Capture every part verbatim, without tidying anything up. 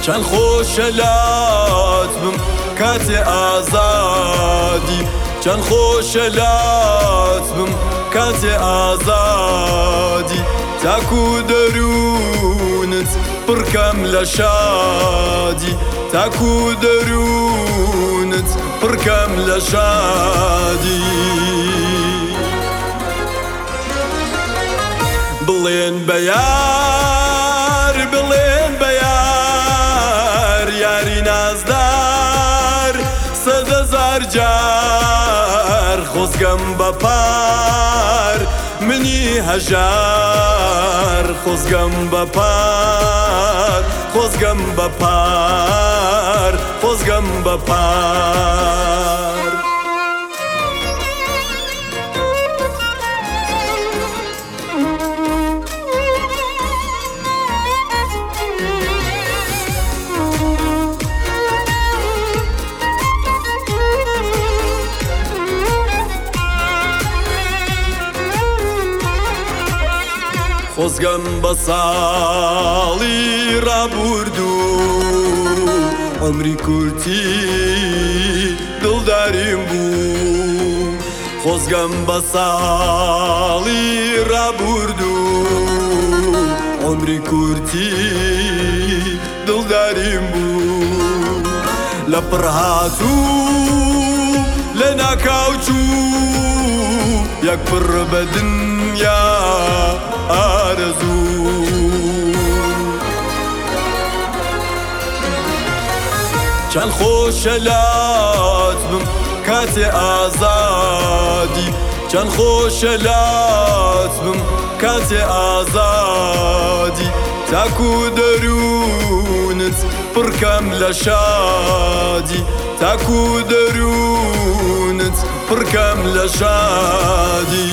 چەند خۆشە لات بم کاتێ ئازادی، چەند خۆشە لات بم کاتێ ئازادی، تاکو دەروونت پڕکەم لە شادی، تاکو دەروونت پڕکەم لە شادی. بڵێن بە یار، بڵێن بە یار، یاری نازدار سەد هەزار جار، خۆزگەم بە پار منی هەژار، خۆزگەم بە پار، خۆزگەم بە پار، خۆزگەم بە پار. خۆزگەم بە ساڵی ڕابوردوو، عەمری کورتی دڵداریم بوو، خۆزگەم بە ساڵی ڕابوردوو، عەمری کورتی دڵداریم بوو، لە پڕهاتوو لە ناکاوچوو، یەک پڕ بە دنیا ئارەزوو. چەند خۆشە لات بم کاتێ ئازادی، چەند خۆشە لات بم کاتێ ئازادی، تاکو دەروونت پڕکەم لە شادی، تاکو دەروونت پڕکەم لە شادی.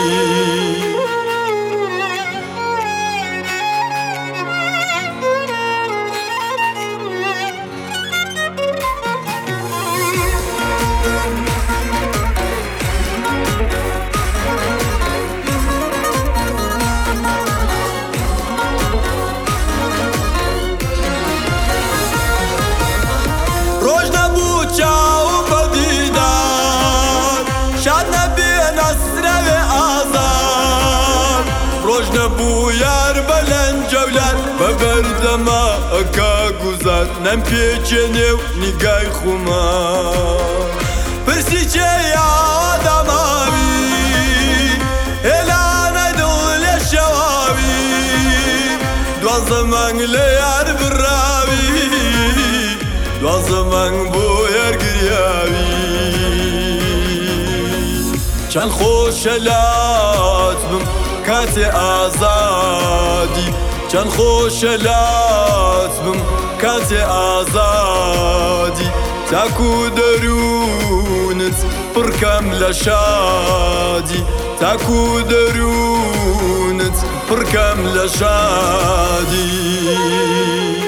ڕۆژ نەبوو چاو بە دیدار، شاد نەبێ نەسرەوێ ئازار، ڕۆژ نەبوو یار بە لەنجەولار، بە بەردەما ئەکا گوزار، نەمپێچێنێ و نیگای خومار. پرسی چێ یادەماوی، هێلانە دڵ لێ شەواوی، دوازدە مانگ لە یار براوی، دوازدە مانگ بۆ یار گریاوی. چەند خۆشە لات بم کاتێ ئازادی، چەند خۆشە لات بم کاتێ ئازادی، تاکو دەروونت پڕکەم لە شادی، تاکو دەروونت پڕکەم لە شادی.